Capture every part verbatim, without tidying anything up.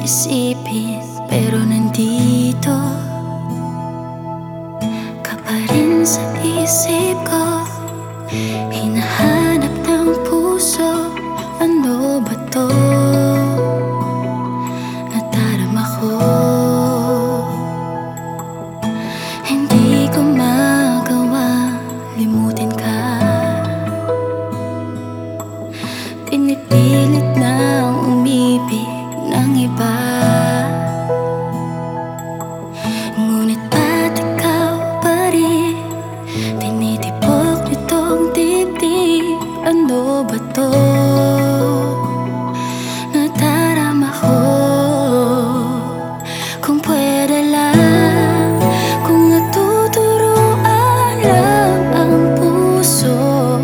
isipin, pero nandito ka pa rin sa isip ko. Hinahanap ng puso, ano ba to? Nadarama ko, hindi ko magawa limutin ka. Pinipilit nang umibig ng iba, ngunit ba't ikaw pa rin tinitipok nitong dibdib? Ano ba to? Nadarama ko. Kung pwede lang, kung natuturuan lang ang puso,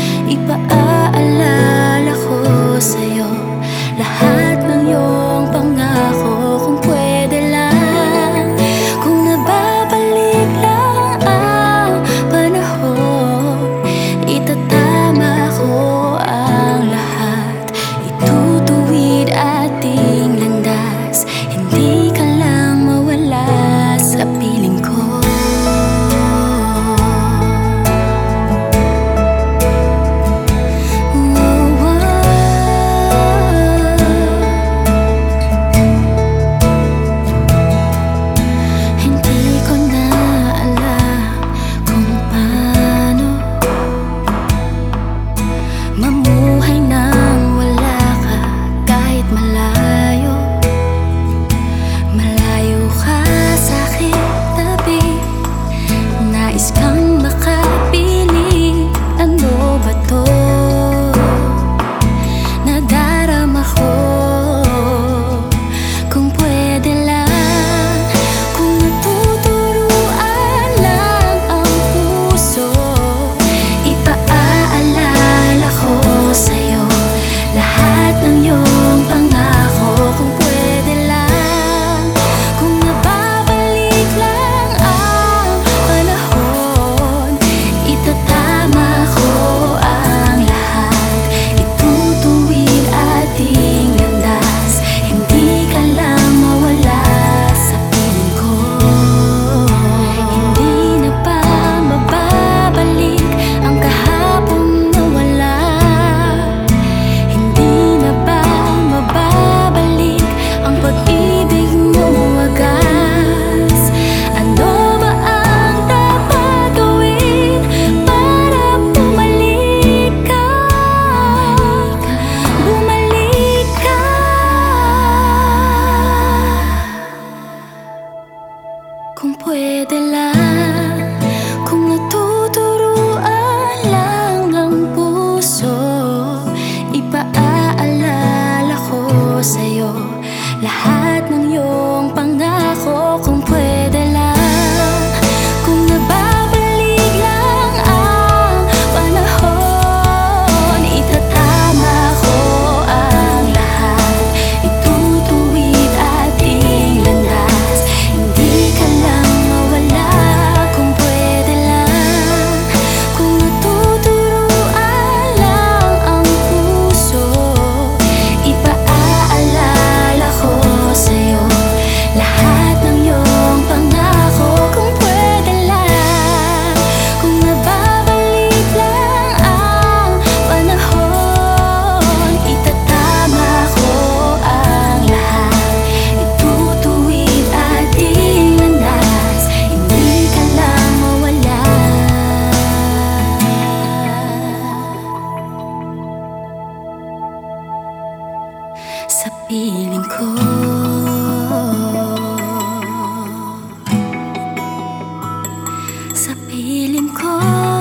ipaalala ko sa'yo lahat ng iyong pangako. Kung pwede lang, kung nababalik lang ang panahon, itatama ko ang lahat, itutuwid ating landas. Hindi ka lang mawala sa piling ko. Mamuhay nang wala ka kahit malayo. Malayo ka sa'king tabi, nais kang makapili. Ano ba to? Nadarama ko. Kung pwede lang, kung natuturuan lang ang puso, ipaalala ko sa'yo lahat ng iyong pangako. Kung pwede lang, kung nababalik lang ang panahon, itatama ko ang lahat, itutuwid ating landas. Hindi ka lang mawala sa piling ko. Hindi na ba mababalik ang kahapon na wala? Hindi na ba mababalik ang pag-ibig mo wagas? Ano ba ang dapat gawin para bumalik ka? Bumalik ka. Kung pwede lang, kung natuturuan lang ang puso, ipaalala ko sa'yo lahat ng iyong pangako. Kung pwede lang, kung nababalik lang ang panahon, itatama ko ang lahat, itutuwid ating landas. Hindi ka lang mawala. Kung pwede lang, kung natuturuan lang ang puso, ipaalala ko sa'yo lahat ng iyong pangako. Kung pwede lang, kung nababalik lang ang panahon, itatama ko ang lahat, itutuwid ating landas. Hindi ka lang mawala sa piling ko. Sa piling ko.